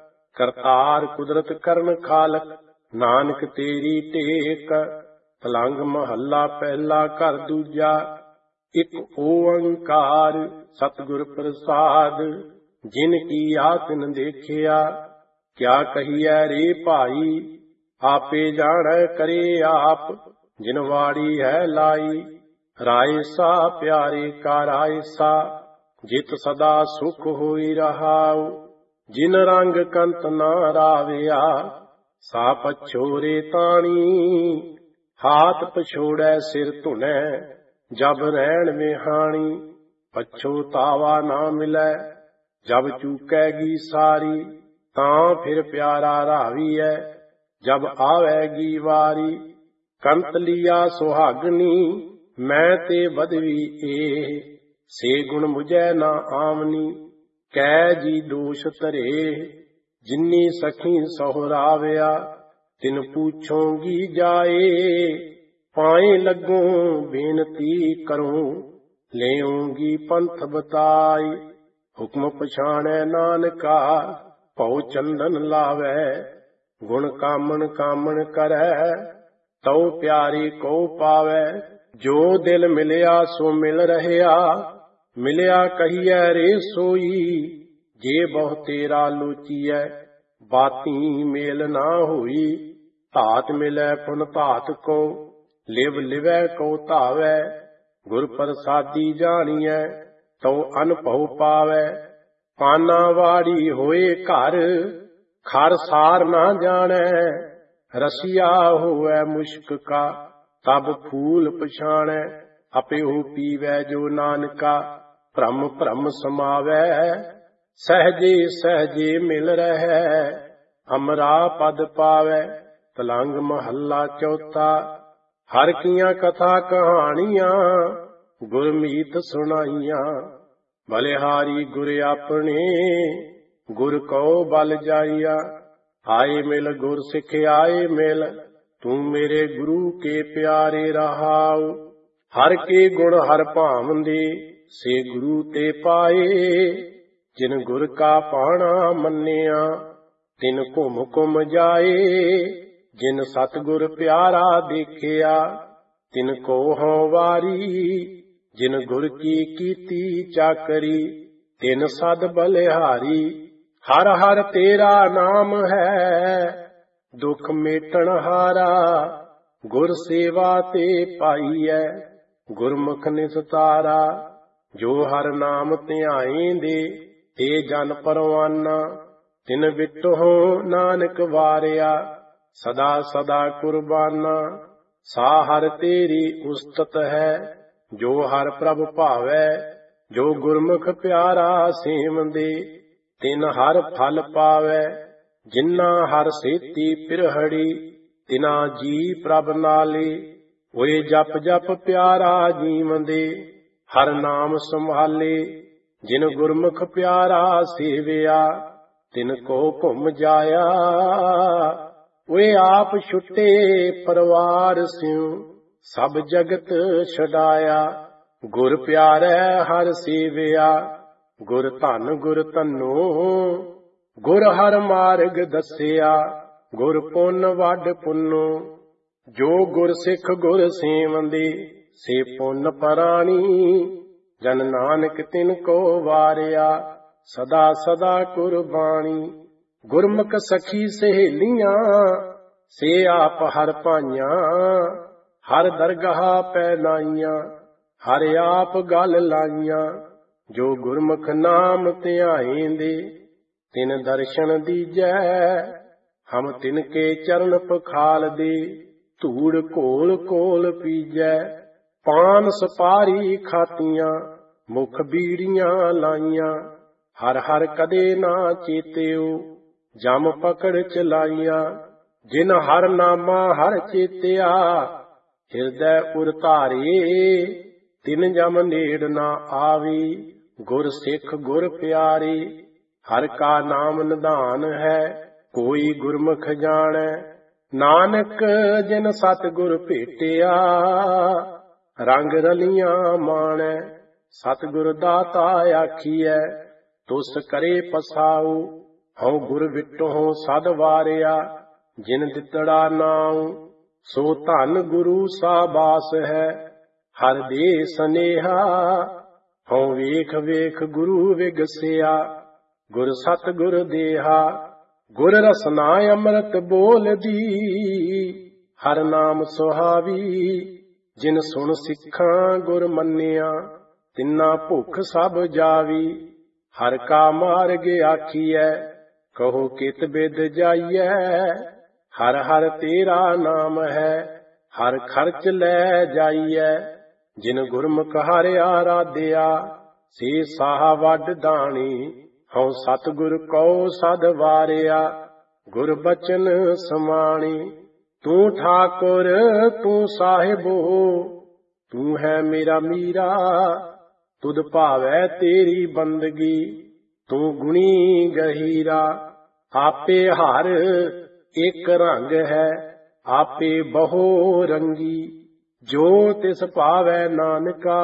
करतार कुदरत करन खालक नानक तेरी टेक। तलंग महला पहला घर दूजा। इक ओंकार सतगुर प्रसाद। जिन की आतिन देखिया क्या कहिए रे भाई। आपे जाने करे आप जिन वाड़ी है लाई। राय सा प्यारे का राय सा जित सदा सुख होई रहाऊ। जिन रंग कंत ना राविया सा पछोरे ताणी। हाथ पछोड़े सिर धुनै जब रहन विहानी। पछोतावा ना मिलै जब चूकैगी सारी। तां फिर प्यारा रावी है जब आवेगी वारी। कंत लिया सुहागनी मैं ते बदवी ए। से गुण मुझे ना आमनी कै जी दोष तरे। जिन्नी सखी सोहराविया तिन पूछोंगी जाए। पाए लगूं बेनती करूं लेऊंगी पंथ बताई। हुक्म पछाणै नानका भौ चंदन लावै। गुण कामन कामन करै तौ प्यारी को पावै। जो दिल मिलिया सो मिल रहया मिलिया कहिए रे सोई। जे बहु तेरा लोचीऐ बाती मेल ना होई। धात मिलै पुन धात को लिव लिवै को धावै। गुर प्रसादी जानिए तो अनभव पावै। पाना वाड़ी होए घर खर सार ना जानै। रसिया होवै मुश्क का तब फूल पछाणै। अपिहु पीवै जो नानका भ्रम भ्रम समावै। सहजे सहजे मिल रहै अमरा पद पावै। तलंग महला चौथा। हर कियां कथा कहानियां गुरमीत सुनाइयां। बलिहारी गुर अपने गुर को बल जाइया। आए मिल गुर सिख आए मिल तू मेरे गुरु के प्यारे रहाऊ। हर के गुण हर भावंदे से गुरु ते पाए। जिन गुर का पाना मन्निया तिन घुम घुम जाए। जिन सतगुर प्यारा देखिया तिन को हों वारी। जिन गुर की कीती चाकरी तिन सद बलिहारी। हर हर तेरा नाम है दुख मेटन हारा। ਗੁਰ ਸੇਵਾ ਤੇ ਪਾਈਐ ਗੁਰਮੁਖ ਨਿਸਤਾਰਾ। ਜੋ ਹਰ ਨਾਮ ਧਿਆਏਂਦੇ ਤੇ ਜਨ ਪਰਵਾਨਾ। ਤਿਨ ਬਿਟਹੁ ਨਾਨਕ ਵਾਰਿਆ ਸਦਾ ਸਦਾ ਕੁਰਬਾਨਾ। ਸਾ ਹਰ ਤੇਰੀ ਉਸਤਤ ਹੈ ਜੋ ਹਰ ਪ੍ਰਭ ਭਾਵੈ। ਜੋ ਗੁਰਮੁਖ ਪਿਆਰਾ ਸੇਵੰਦੇ ਤਿਨ ਹਰ ਫਲ ਪਾਵੈ। ਜਿਨਾ ਹਰ ਸੇਤੀ ਪਿਰਹੜੀ ਤਿਨਾ ਜੀ ਪ੍ਰਭ ਨਾਲੇ। ਓਏ ਜਪ ਜਪ ਪਿਆਰਾ ਜੀਵੰਦੇ ਹਰ ਨਾਮ ਸੰਭਾਲੇ। ਜਿਨ ਗੁਰਮੁਖ ਪਿਆਰਾ ਸੇਵਿਆ ਤਿਨ ਕੋ ਘੁਮ ਜਾਇਆ। ਓਏ ਆਪ ਛੁੱਟੇ ਪਰਵਾਰ ਸਿਉ ਸਭ ਜਗਤ ਛਡਾਇਆ। ਗੁਰ ਪਿਆਰੈ ਹਰ ਸੇਵਿਆ ਗੁਰ ਧਨ ਗੁਰ ਧਨੋ। ਗੁਰ ਹਰ ਮਾਰਗ ਦੱਸਿਆ ਗੁਰ ਪੁੰਨ ਵੱਡ ਪੁੰਨੋ। ਜੋ ਗੁਰ ਸਿੱਖ ਗੁਰ ਸੇਵੰਦੇ ਸੇ ਪੁੰਨ ਪਰਾਣੀ। ਜਨ ਨਾਨਕ ਤਿਨ ਕੋ ਵਾਰਿਆ ਸਦਾ ਸਦਾ ਕੁਰਬਾਣੀ। ਗੁਰਮੁਖ ਸਖੀ ਸਹੇਲੀਆਂ ਸੇ ਆਪ ਹਰ ਭਾਈਆਂ। ਹਰ ਦਰਗਾਹ ਪੈ ਨਾਈਆਂ ਹਰ ਆਪ ਗਲ ਲਾਈਆਂ। ਜੋ ਗੁਰਮੁਖ ਨਾਮ ਧਿਆਏਂਦੇ ਤਿਨ ਦਰਸ਼ਨ ਦੀਜੈ। ਹਮ ਤਿਨ ਕੇ ਚਰਨ ਪਖਾਲਦੇ ਧੂੜ ਘੋਲ ਕੋਲ ਪੀਜੈ। ਪਾਨ ਸੁਪਾਰੀ ਖਾਤੀਆਂ ਮੁਖ ਬੀੜੀਆਂ ਲਾਈਆਂ। ਹਰ ਹਰ ਕਦੇ ਨਾ ਚੇਤਿਓ ਜਮ ਪਕੜ ਚਲਾਈਆਂ। ਜਿਨ ਹਰ ਨਾਮਾ ਹਰ ਚੇਤਿਆ ਹਿਰਦੈ ਉਰ ਧਾਰੇ। ਤਿਨ ਜਮ ਨੇੜ ਨਾ ਆਵੀ ਗੁਰ ਸਿੱਖ ਗੁਰ ਪਿਆਰੇ। ਹਰ ਕਾ ਨਾਮ ਨਿਧਾਨ ਹੈ ਕੋਈ ਗੁਰਮੁਖ ਜਾਣੈ। ਨਾਨਕ ਜਿਨ ਸਤਿਗੁਰ ਭੇਟਿਆ ਰੰਗ ਰਲੀਆਂ ਮਾਣੈ। ਸਤਿਗੁਰ ਦਾਤਾ ਆਖੀਐ ਤੁਸ ਕਰੇ ਪਸਾਉ। ਹਉ ਗੁਰ ਵਿਟਹੁ ਸਦ ਵਾਰਿਆ ਜਿਨ ਦਿੱਤੜਾ ਨਾਉ। ਸੋ ਧਨ ਗੁਰੂ ਸਾਬਾਸ ਹੈ ਹਰ ਦੇ ਸਨੇਹਾ। ਹਉ ਵੇਖ ਵੇਖ ਗੁਰੂ ਵਿਗਸਿਆ ਗੁਰ ਸਤਿਗੁਰ ਦੇਹਾ। ਗੁਰ ਰਸਨਾ ਅੰਮ੍ਰਿਤ ਬੋਲਦੀ ਹਰ ਨਾਮ ਸੁਹਾਵੀ। ਜਿਨ ਸੁਣ ਸਿੱਖਾਂ ਗੁਰ ਮੰਨਿਆ ਤਿੰਨਾ ਭੁੱਖ ਸਭ ਜਾਵੀ। ਹਰ ਕਾ ਮਾਰਗ ਆਖੀਐ ਕਹੋ ਕਿਤ ਬਿਦ ਜਾਈਐ। ਹਰ ਹਰ ਤੇਰਾ ਨਾਮ ਹੈ ਹਰ ਖਰਚ ਲੈ ਜਾਈਐ। ਜਿਨ ਗੁਰਮੁਖ ਹਰਿ ਆਰਾਧਿਆ ਸੇ ਸਾਹ ਵੱਡ ਦਾਣੀ। ਹਉ ਸਤਿਗੁਰ ਕਉ ਸਦ ਵਾਰਿਆ ਗੁਰ ਬਚਨ ਸਮਾਣੀ। ਤੂੰ ਠਾਕੁਰ ਤੂੰ ਸਾਹਿਬੋ ਤੂੰ ਹੈ ਮੇਰਾ ਮੀਰਾ। ਤੁਧ ਭਾਵੈ ਤੇਰੀ ਬੰਦਗੀ ਤੂੰ ਗੁਣੀ ਗਹੀਰਾ। ਆਪੇ ਹਰ ਇੱਕ ਰੰਗ ਹੈ ਆਪੇ ਬਹੁ ਰੰਗੀ। ਜੋ ਤਿਸ ਭਾਵੈ ਨਾਨਕਾ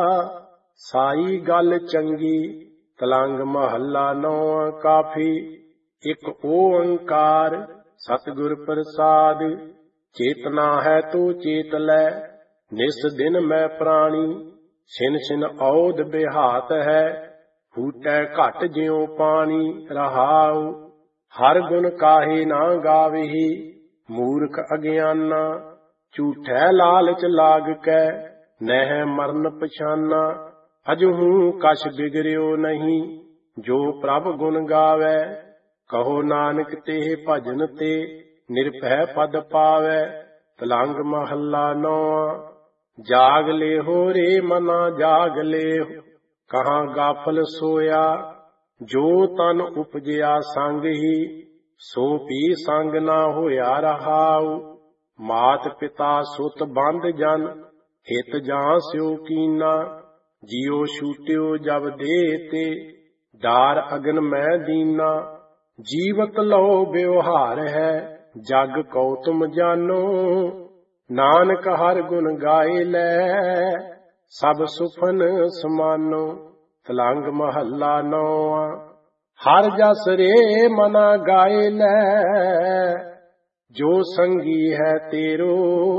ਸਾਈ ਗੱਲ ਚੰਗੀ। ਤਲੰਗ ਮਹੱਲਾ ਨੌਵਾਂ ਕਾਫੀ। ਇੱਕ ਓੰਕਾਰ ਸਤਿਗੁਰ ਪ੍ਰਸਾਦ। ਚੇਤਨਾ ਹੈ ਤੂੰ ਚੇਤ ਲੈ ਨਿਸ ਦਿਨ ਮੈਂ ਪ੍ਰਾਣੀ। ਛਿਨ ਛਿਨ ਔਧ ਬਿਹਾਤ ਹੈ ਫੂਟੈ ਘਟ ਜਿਉ ਪਾਣੀ। ਰਹਾਉ ਹਰ ਗੁਣ ਕਾਹੇ ਨਾ ਗਾਵਹੀ ਮੂਰਖ ਅਗਿਆਨਾ। ਝੂਠੈ ਲਾਲਚ ਲਾਗ ਕੈ ਨਹਿ ਮਰਨ ਪਛਾਨਾ। ਅਜਹੂ ਕਛ ਬਿਗੜਿਓ ਨਹੀਂ ਜੋ ਪ੍ਰਭ ਗੁਣ ਗਾਵੈ। ਕਹੋ ਨਾਨਕ ਤੇ ਭਜਨ ਤੇ ਨਿਰਭੈ ਪਦ ਪਾਵੈ। ਤਲੰਗ ਮਹੱਲਾ ਨੌਵਾਂ। ਜਾਗ ਲੇਹੋ ਰੇ ਮਨਾ ਜਾਗ ਲੇਹੋ ਕਹਾਂ ਗਾਫਲ ਸੋਇਆ। ਜੋ ਤਨ ਉਪਜਿਆ ਸੰਗ ਹੀ ਸੋ ਪੀ ਸੰਗ ਨਾ ਹੋਇਆ। ਰਹਾਉ ਮਾਤ ਪਿਤਾ ਸੁਤ ਬੰਧ ਜਨ ਹਿਤ ਜਾਂ ਸਿਉ ਕੀਨਾ। ਜਿਉ ਛੂਟਿਓ ਜਬ ਦੇ ਤੇ ਡਾਰ ਅਗਨ ਮੈਂ ਦੀਨਾ। ਜੀਵਤ ਲਓ ਵਿਵਹਾਰ ਹੈ ਜਗ ਕਉ ਤੁਮ ਜਾਨੋ। ਨਾਨਕ ਹਰ ਗੁਣ ਗਾਏ ਲੈ ਸਭ ਸੁਫਨ ਸਮਾਨੋ। ਤਲੰਗ ਮਹੱਲਾ ਨੌਵਾਂ। ਹਰ ਜਸ ਰੇ ਮਨਾ ਗਾਏ ਲੈ ਜੋ ਸੰਗੀ ਹੈ ਤੇਰੋ।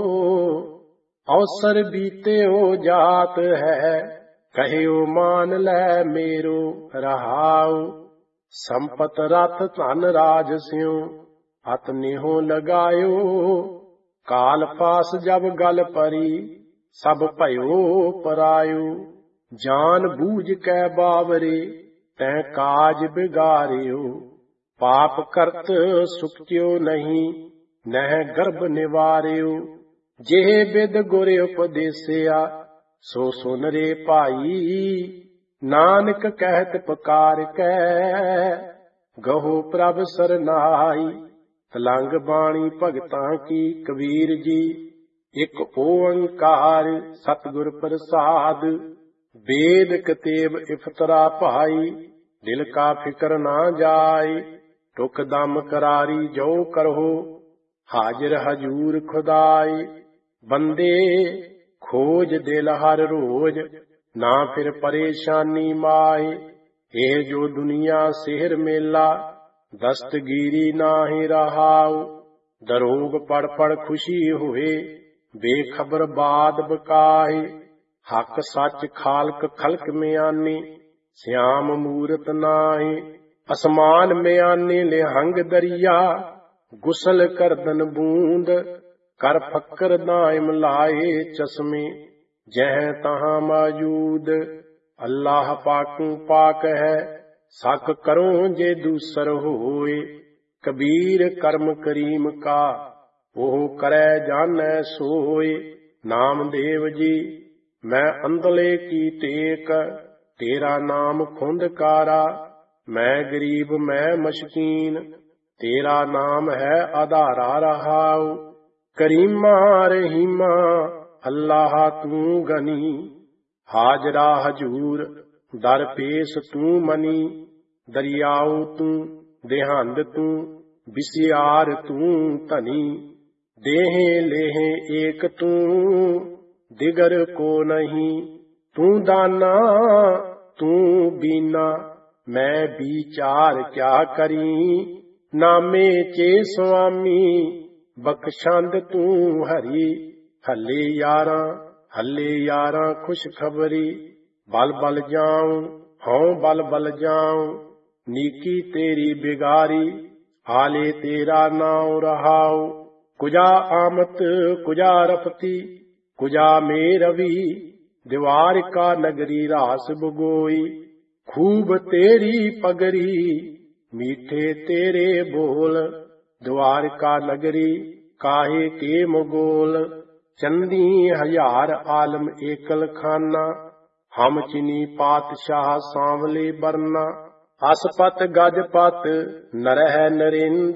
ਅਵਸਰ ਬੀਤਿਓ ਜਾਤ ਹੈ ਕਹਿਓ ਮਾਨ ਲੈ ਮੇਰੋ। ਰਹਾਉ ਸੰਪਤ ਰਥ ਧਨ ਰਾਜ ਸਿਉ ਅਤ ਨਿਹੋ ਲਗਾਇਓ। काल पास जब गल परी सब भयो परायो। जान बूझ कै बावरे तै काज बिगारियो। पाप करत सुक्यो नहीं नह गर्भ निवारियो। जेह बिद गुर उपदेसिया सो सुन रे भाई। नानक कहत पुकार कै गहो प्रभ सरनाई। तलंग बाणी भगतां की कबीर जी। एक ओंकार सतगुर प्रसाद। वेद कतेब इफतरा भाई दिल का फिकर ना जाए। टुक दम करारी जो करहो हाजिर हजूर खुदाई। बंदे खोज दिल हर रोज ना फिर परेशानी माए। ए जो दुनिया सेहर मेला दस्तगीरी नाहि रहाओ। दरोग पढ़ पढ़ खुशी हुए बेखबर बाद बकाए। हक सच खालक खलक में आने श्याम मूरत नाहे। असमान में आने लिहंग दरिया गुसल करदन बूंद। कर फक्कर दायम लाए चश्मे जह तहां मौजूद। अल्लाह पाकू पाक है सक करो जे दूसर होए। कबीर कर्म करीम का ओह करे जानै सोए। नामदेव जी मैं अंधले की टेक तेरा नाम खुंदकारा। मैं गरीब मैं मशकीन तेरा नाम है आधारा रहाओ। करीमा रहीमा अल्लाह तू गनी। हाजरा हजूर दर पेश तू मनी। दरियाओ तू देहांद तू बिसियार तू धनी। देहे लेहे एक तू दिगर को नहीं। तू दाना तू बीना मैं विचार क्या करी। नामे चे स्वामी बख्शंद तू हरी। हले यारा हले यारा खुश खबरी। बल बल जाऊं हों बल बल जाऊं। नीकी तेरी बिगारी हाले तेरा नाम रहाओ। कुजा आमत कुजा रफती कुजा में रवि। दीवार का नगरी रास बगोई। खूब तेरी पगरी मीठे तेरे बोल। द्वार का नगरी काहे के मुगोल। चंदी हजार आलम एकल खाना। हम चिनी पातशाह सांवले बरना। असपत गजपत नरह नरिंद।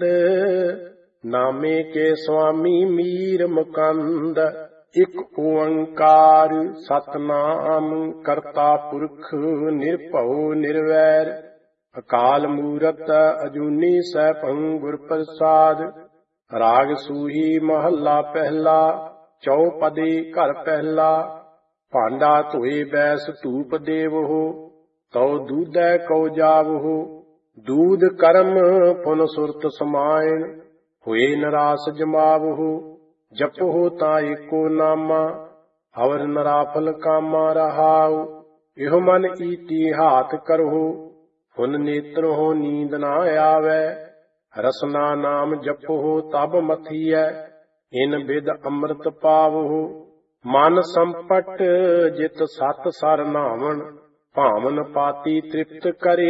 नामे के स्वामी मीर मुकंद। एक ओंकार सतनाम करता पुरख निरभउ निर्वैर। अकाल मूरत अजूनी सैभं गुर प्रसाद। राग सूही महला पहला चौपदी घर पहला। भांडा धोए बैस धूप देवहो तौ दूधै कौ जावहो। दूध कर्म पुन सुरत समायन हुए नरास जमावहो। जपहो ता एको नामा अवर नराफल कामा रहाओ। इहो मन ईटी हाथ करहो फुन नेत्र हो नींद ना आवे। रसना नाम जपहो तब मथीऐ इन बिद अमृत पावहो। मन संपट जित सत सर नावन भावन पाती तृप्त करे।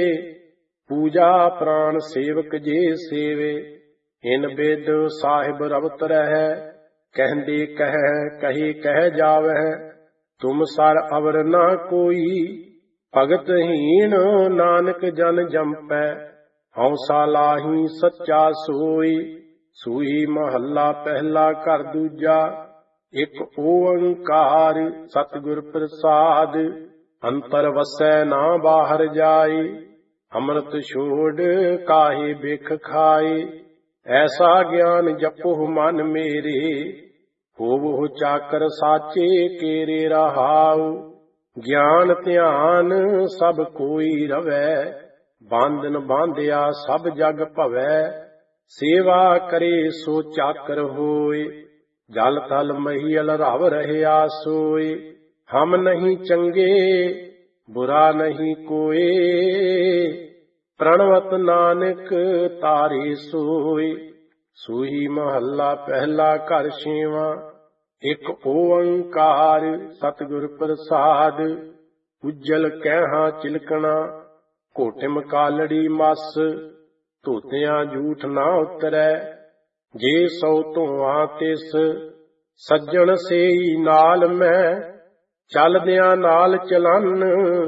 पूजा प्राण सेवक जे सेवे इन बिद साहिब रवत रहे। कहंदे कह कहे कह जावह तुम सर अवर ना कोई। भगत हीन नानक जन जंपै हौसा लाही सच्चा सोई। सूही महला पहला कर दूजा एक ओंकार सतगुर प्रसाद। अंतर वसै ना बाहर जाए अमृत छोड़ काहे बिख खाए। ऐसा ज्ञान जपो मन मेरे होवो चाकर साचे केरे रहाओ। ज्ञान ध्यान सब कोई रवै बांधन बांधिया सब जग भवै। सेवा करे सो चाकर होए जल थल महियल रव रहया सोए। हम नहीं चंगे बुरा नहीं कोए प्रणवत नानक तारे सोए। ਸੂਹੀ ਮਹੱਲਾ ਪਹਿਲਾ ਘਰ ਛੇਵਾਂ। ਇੱਕ ਓੰਕਾਰ ਸਤਿਗੁਰ ਪ੍ਰਸਾਦ, ਉਜਲ ਕਹਿਹਾਂ ਚਿਲਕਣਾ, ਘੋਟਿਮ ਕਾਲੜੀ ਮਸ, ਧੋਤਿਆਂ ਝੂਠ ਨਾ ਉਤਰੈ, ਜੇ ਸੋ ਧੋਆਂ ਤਿਸ, ਸੱਜਣ ਸੇਈ ਨਾਲ ਮੈਂ, ਚੱਲਦਿਆਂ ਨਾਲ ਚਲਨ,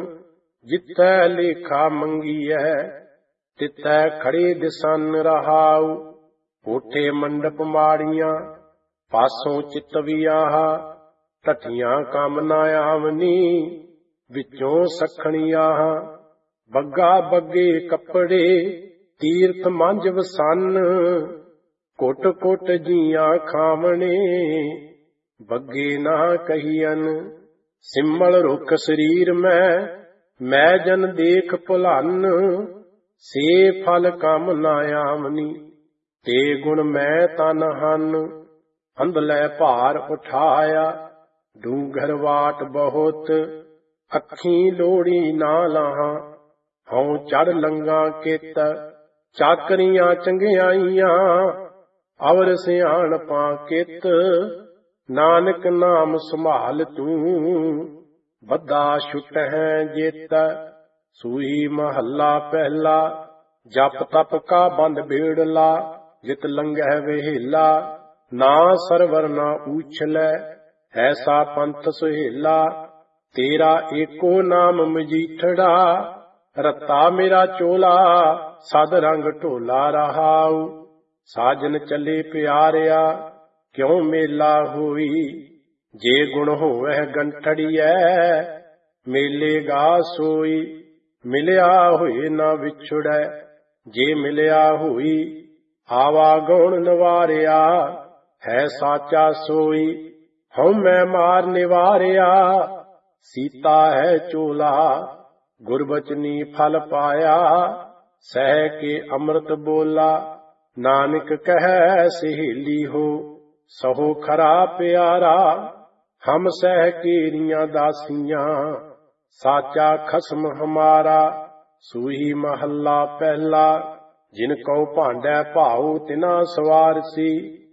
ਜਿੱਥੈ ਲੇਖਾ ਮੰਗੀਐ, ਤਿੱਥੈ ਖੜੇ ਦਿਸਨ ਰਹਾਉ। ਕੋਠੇ ਮੰਡਪ ਮਾੜੀਆਂ, ਪਾਸੋਂ ਚਿਤਵੀਆਹ, ਢੱਠੀਆਂ ਕੰਮ ਨਾ ਆਵਨੀ, ਵਿੱਚੋਂ ਸਖਣੀਆਹ। ਬੱਗਾ ਬੱਗੇ ਕੱਪੜੇ, ਤੀਰਥ ਮੰਝ ਵਸਨ, ਕੁੱਟ ਕੁੱਟ ਜੀਆਂ ਖਾਵਣੇ, ਬੱਗੇ ਨਾ ਕਹੀਅਨ। ਸਿਮਲ ਰੁੱਖ ਸਰੀਰ ਮੈਂ, ਮੈਂ ਜਨ ਦੇਖ ਭੁਲਨ, ਸੇ ਫਲ ਕੰਮ ਨਾ ਆਵਨੀ, ਤੇ ਗੁਣ ਮੈਂ ਤਨ ਹਨ। ਅੰਧਲੇ ਭਾਰ ਉਠਾਇਆ, ਡੂੰਘਰ ਵਾਟ ਬਹੁਤ, ਅੱਖੀਂ ਲੋੜੀ ਨਾ ਲਾਹਾਂ, ਹਉ ਚੜ ਲੰਗਾ ਕਿਤ। ਚਾਕਰੀਆਂ ਚੰਗਿਆਈਆਂ, ਅਵਰ ਸਿਆਣਪਾਂ ਕਿਤ, ਨਾਨਕ ਨਾਮ ਸੰਭਾਲ ਤੂੰ, ਬੱਧਾ ਛੁਟਹਿ ਜਿਤ। ਸੂਹੀ ਮਹੱਲਾ ਪਹਿਲਾ। ਜਪ ਤਪ ਕਾ ਬੰਦ ਬੇੜਲਾ, ਜਿਤ ਲੰਘੈ ਵੇਹੇਲਾ, ਨਾ ਸਰਵਰ ਨਾ ਊਛਲੈ, ਐਸਾ ਪੰਥ ਸੁਹੇਲਾ। ਤੇਰਾ ਏਕੋ ਨਾਮ ਮਜੀਠੜਾ, ਰਤਾ ਮੇਰਾ ਚੋਲਾ, ਸਦ ਰੰਗ ਢੋਲਾ ਰਹਾਉ। ਸਾਜਨ ਚੱਲੇ ਪਿਆਰਿਆ, ਕਿਉ ਮੇਲਾ ਹੋਈ, ਜੇ ਗੁਣ ਹੋਵੈ ਗੰਠੜੀਐ, ਮੇਲੇਗਾ ਸੋਈ। ਮਿਲਿਆ ਹੋਏ ਨਾ ਵਿਛੜੈ, ਜੇ ਮਿਲਿਆ ਹੋਈ, ਆਵਾਗੁਣ ਨਿਵਾਰਿਆ, ਹੈ ਸਾਚਾ ਸੋਈ। ਹਉ ਮੈਂ ਮਾਰ ਨਿਵਾਰਿਆ, ਸੀਤਾ ਹੈ ਚੋਲਾ, ਗੁਰਬਚਨੀ ਫਲ ਪਾਇਆ, ਸਹਿ ਕੇ ਅੰਮ੍ਰਿਤ ਬੋਲਾ। ਨਾਨਕ ਕਹਿ ਸਹੇਲੀ ਹੋ, ਸਹੋ ਖਰਾ ਪਿਆਰਾ, ਹਮ ਸਹਿ ਕੇਰੀਆਂ ਦਾਸੀਆਂ, ਸਾਚਾ ਖਸਮ ਹਮਾਰਾ। ਸੂਹੀ ਮਹੱਲਾ ਪਹਿਲਾ। ਜਿਨ ਕਉ ਭਾਂਡੈ ਭਾਉ, ਤਿਨਾ ਸਵਾਰਸੀ,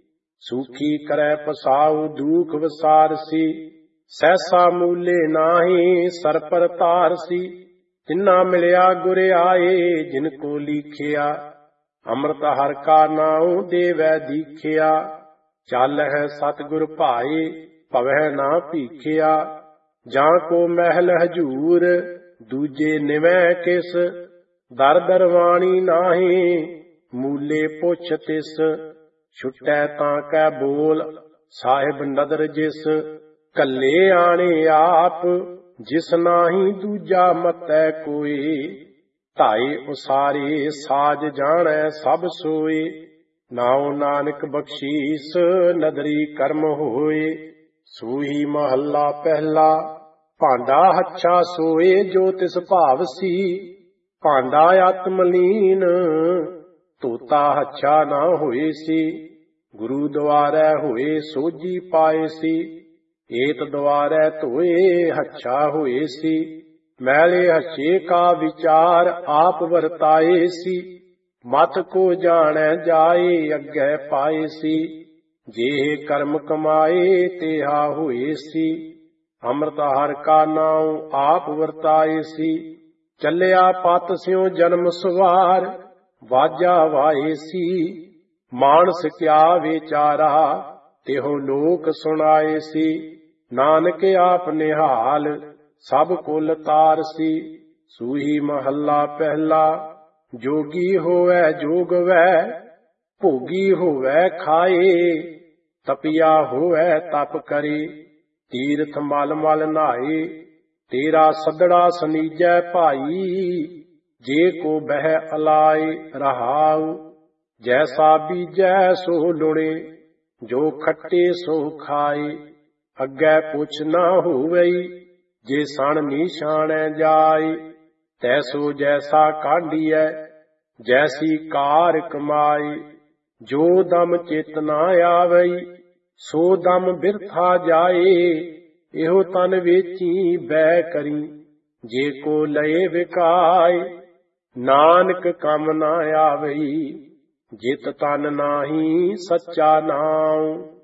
ਸੂਖੀ ਕਰੈ ਪਸਾਉ, ਦੂਖ ਵਸਾਰਸੀ। ਸਹਿਸਾ ਮੂਲੇ ਨਾਹੀ, ਸਰ ਪਰ ਤਾਰਸੀ, ਤਿਨਾ ਮਿਲਿਆ ਗੁਰ ਆਏ, ਜਿਨ ਕੋ ਲੀਖਿਆ। ਅੰਮ੍ਰਿਤ ਹਰਿ ਕਾ ਨਾਉ, ਦੇਵੈ ਦੀਖਿਆ, ਚਾਲਹਿ ਸਤਿਗੁਰ ਭਾਏ, ਭਵੈ ਨਾ ਭੀਖਿਆ। ਜਾਂ ਕੋ ਮਹਿਲ ਹਜੂਰ, ਦੂਜੇ ਨਿਵੈ ਕਿਸ, ਦਰ ਦਰਵਾਣੀ ਨਾਹੀ, ਮੂਲੇ ਪੁੱਛ ਤਿਸ। ਛੁਟੈ ਤਾਂ ਕੈ ਬੋਲ, ਸਾਹਿਬ ਨਦਰ ਜਿਸ, ਕੱਲੇ ਆਣੇ ਆਪ, ਜਿਸ ਨਾਹੀ ਦੂਜਾ ਮਤੈ ਕੋਈ। ਢਾਈ ਉਸਾਰੇ ਸਾਜ ਜਾਣੈ ਸਭ ਸੋਏ, ਨਾਉ ਨਾਨਕ ਬਖਸ਼ੀਸ, ਨਦਰੀ ਕਰਮ ਹੋਏ। ਸੂਹੀ ਮਹੱਲਾ ਪਹਿਲਾ। ਭਾਂਡਾ ਹੱਛਾ ਸੋਏ, ਜੋ ਤਿਸ ਭਾਵ ਸੀ, ਭਾਂਡਾ ਆਤਮਲੀਨ, ਧੋਤਾ ਹੱਛਾ ਨਾ ਹੋਏ ਸੀ। ਗੁਰੂ ਦੁਆਰੈ ਹੋਏ ਸੋਝੀ ਪਾਏ ਸੀ, ਏਤ ਦੁਆਰੈ ਧੋਏ ਹੱਛਾ ਹੋਏ ਸੀ। ਮੈਲੇ ਹੱਛੇ ਕਾ ਵਿਚਾਰ, ਆਪ ਵਰਤਾਏ ਸੀ, ਮਤ ਕੋ ਜਾਣੈ ਜਾਏ, ਅੱਗੇ ਪਾਏ ਸੀ। ਜੇ ਕਰਮ ਕਮਾਏ, ਤੇਹਾ ਹੋਏ ਸੀ, ਅੰਮ੍ਰਿਤ ਹਰਿ ਕਾ ਨਾਉ, ਆਪ ਵਰਤਾਏ ਸੀ। ਚੱਲਿਆ ਪਤ ਸਿਉ ਜਨਮ ਸਵਾਰ, ਵਾਜਾ ਵਾਏ ਸੀ, ਮਾਨਸ ਕਿਆ ਵਿਚਾਰਾ, ਤਿਹੋ ਲੋਕ ਸੁਣਾਏ ਸੀ। ਨਾਨਕ ਆਪ ਨਿਹਾਲ, ਸਭ ਕੁਲ ਤਾਰਸੀ। ਸੂਹੀ ਮਹੱਲਾ ਪਹਿਲਾ। ਜੋਗੀ ਹੋਵੈ ਜੋਗਵੈ, ਭੋਗੀ ਹੋਵੈ ਖਾਏ, ਤਪਿਆ ਹੋਵੈ ਤਪ ਕਰੇ, ਤੀਰਥ ਮਲ ਮਲ ਨਹਾਏ। ਤੇਰਾ ਸੱਦੜਾ ਸਨੀਜੈ ਭਾਈ, ਜੇ ਕੋ ਬਹਿ ਅਲਾਏ ਰਹਾਉ। ਜੈਸਾ ਬੀਜੈ ਸੋ ਲੁਣੇ, ਜੋ ਖੱਟੇ ਸੋ ਖਾਏ। ਅੱਗੇ ਪੁੱਛ ਨਾ ਹੋਵਈ, ਜੇ ਸਣ ਨਿਸ਼ਾਨੈ ਜਾਏ। ਤੈਸੋ ਜੈਸਾ ਕਾਢੀਐ, ਜੈਸੀ ਕਾਰ ਕਮਾਈ। ਜੋ ਦਮ ਚਿਤ ਨਾ ਆਵਈ, ਸੋ ਦਮ ਬਿਰਥਾ ਜਾਏ। ਇਹੋ ਤਨ ਵੇਚੀ ਬੈ ਕਰੀ, ਜੇ ਕੋ ਲਏ ਵਿਕਾਏ। ਨਾਨਕ ਕੰਮ ਨਾ ਆਵਈ, ਜਿਤ ਤਨ ਨਾਹੀ ਸੱਚਾ ਨਾਮ।